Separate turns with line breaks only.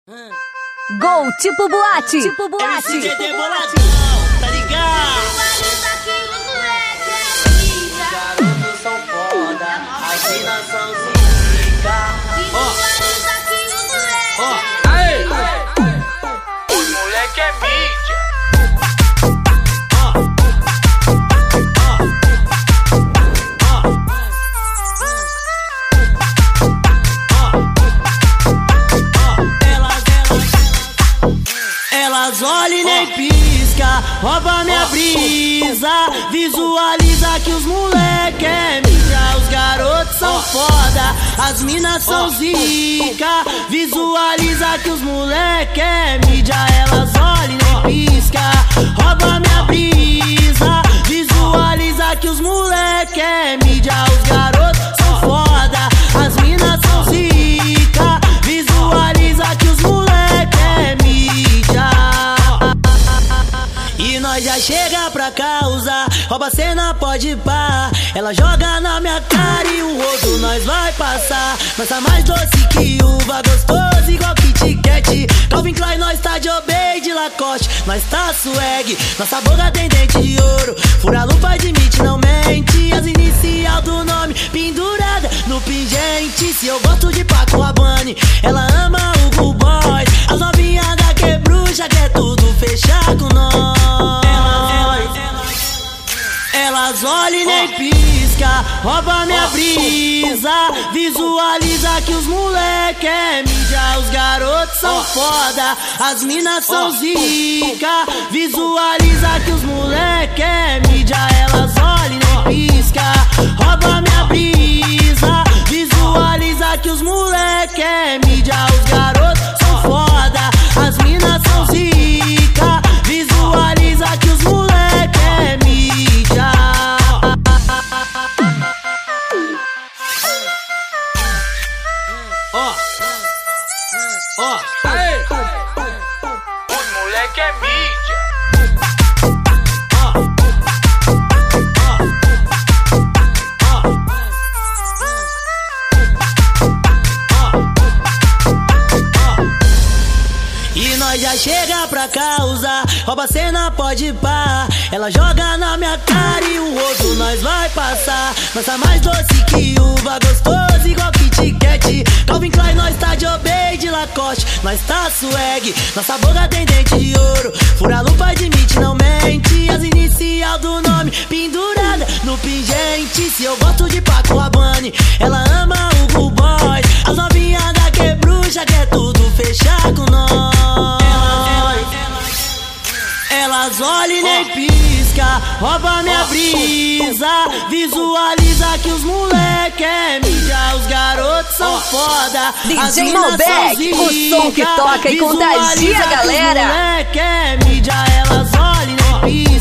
Gol, tipo boate. Tipo boate.
MCD boladão, tá ligado? Garotos são foda, as minas são zica.
Aê! Os moleque é mídia.
Elas olham e nem pisca, rouba minha brisa. Visualiza que os moleque é mídia. Os garotos são foda, as minas são zica. Visualiza que os moleque é mídia. Elas olham e nem pisca, rouba minha brisa. Visualiza que os moleque é mídia. Os garotos são foda, as minas são zica. Visualiza que os moleque é mídia. E nós já chega pra causar, rouba cena, pode pá. Ela joga na minha cara e o rodo nós vai passar. Nós tá mais doce que uva, gostoso igual Kit Kat. Calvin Klein, nós tá de Obey, de Lacoste, nós tá swag. Nossa boca tem dente de ouro, fura a lupa, admite, não mente. As inicial do nome pendurada no pingente. Se eu gosto de Paco Rabanne, ela ama o Hugo Boss. As novinhas da Quebrucha quer tudo fechar com nós. Elas olham e nem pisca, rouba minha brisa. Visualiza que os moleque é mídia. Os garotos são foda, as minas são zica. Visualiza que os moleque é mídia. Elas olham e nem pisca, rouba minha brisa. Visualiza que os moleque é mídia. Os garotos são foda, as minas são zica. Visualiza que os moleque é mídia.
Aê! Os moleque é mídia.
E nós já chega pra causar, rouba cena, pode pá. Ela joga na minha cara e o rodo nós vai passar. Nós tá mais doce que uva, gostoso igual Kit Kat. Calvin Klein, nós tá de Obey, de Lacoste, nós tá swag. Nossa boca tem dente de ouro, fura a lupa, admite, não mente. As inicial do nome pendurada no pingente. Se eu gosto de Paco Rabanne, ela ama o Hugo Boss. As novinhas da Quebrucha quer tudo fechar com nós. Elas olham e nem pisca, rouba minha brisa. Visualiza que os moleque é mídia. Os garotos são foda, as
DJ
minas são
Malbec, o som que
zica.
toca e contagia a
Visualiza que os
galera.
moleque é mídia. Elas olham e nem pisca.